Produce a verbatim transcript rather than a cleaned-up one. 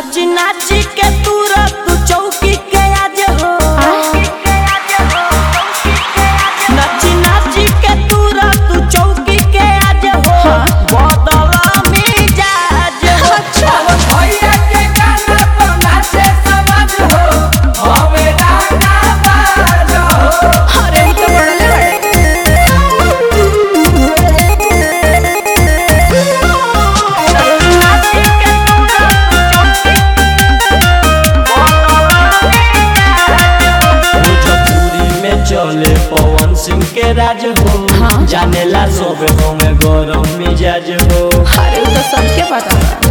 नाची नाची के तूरा तू चौकी के आज हो नाची नाची के तूरा तू चौकी के आज हो बदला मिजाज हो भैया के गाना पर नाचे समझ हो हवे गाना बाज हो। अरे ये तो बड़ा चले पवन सिंह के राज हो हाँ? जाने ला सब में गरम मिजाज हो। अरे तो सबके पता है।